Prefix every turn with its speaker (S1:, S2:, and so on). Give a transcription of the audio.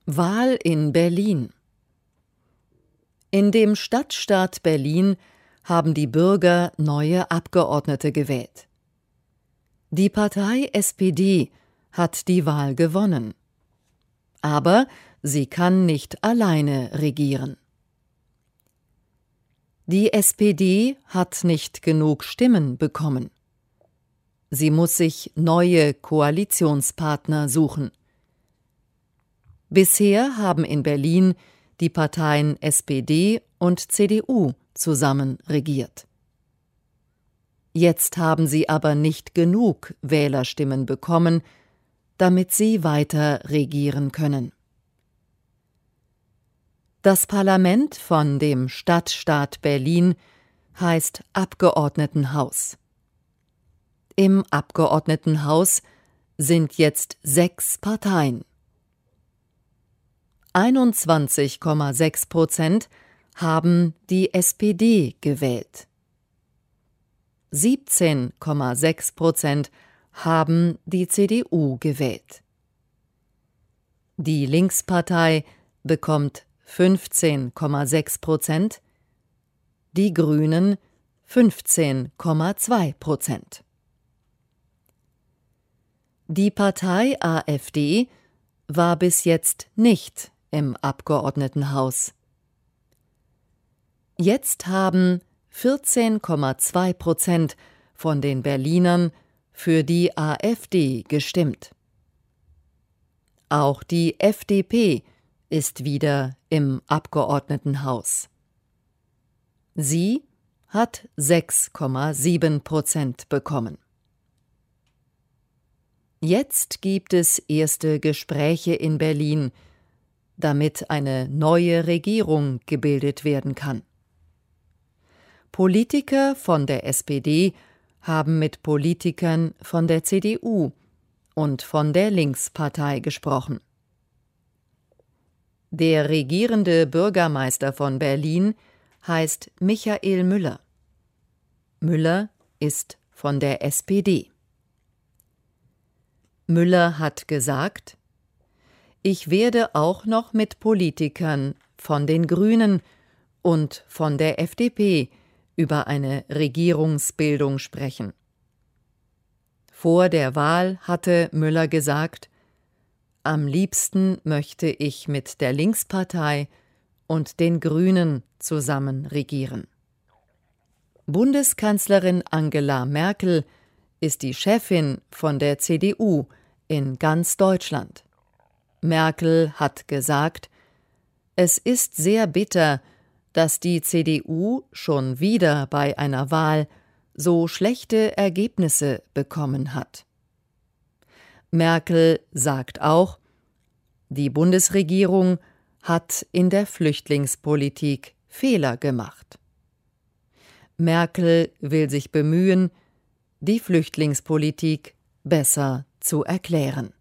S1: Wahl in Berlin. In dem Stadtstaat Berlin haben die Bürger neue Abgeordnete gewählt. Die Partei SPD hat die Wahl gewonnen. Aber sie kann nicht alleine regieren. Die SPD hat nicht genug Stimmen bekommen. Sie muss sich neue Koalitionspartner suchen. Bisher haben in Berlin die Parteien SPD und CDU zusammen regiert. Jetzt haben sie aber nicht genug Wählerstimmen bekommen, damit sie weiter regieren können. Das Parlament von dem Stadtstaat Berlin heißt Abgeordnetenhaus. Im Abgeordnetenhaus sind jetzt 6 Parteien. 21,6% haben die SPD gewählt. 17,6% haben die CDU gewählt. Die Linkspartei bekommt 15,6%, die Grünen 15,2%. Die Partei AfD war bis jetzt nicht im Abgeordnetenhaus. Jetzt haben 14,2% von den Berlinern für die AfD gestimmt. Auch die FDP ist wieder im Abgeordnetenhaus. Sie hat 6,7% bekommen. Jetzt gibt es erste Gespräche in Berlin, damit eine neue Regierung gebildet werden kann. Politiker von der SPD haben mit Politikern von der CDU und von der Linkspartei gesprochen. Der regierende Bürgermeister von Berlin heißt Michael Müller. Müller ist von der SPD. Müller hat gesagt: Ich werde auch noch mit Politikern von den Grünen und von der FDP über eine Regierungsbildung sprechen. Vor der Wahl hatte Müller gesagt: Am liebsten möchte ich mit der Linkspartei und den Grünen zusammen regieren. Bundeskanzlerin Angela Merkel ist die Chefin von der CDU in ganz Deutschland. Merkel hat gesagt: Es ist sehr bitter, dass die CDU schon wieder bei einer Wahl so schlechte Ergebnisse bekommen hat. Merkel sagt auch, die Bundesregierung hat in der Flüchtlingspolitik Fehler gemacht. Merkel will sich bemühen, die Flüchtlingspolitik besser zu erklären.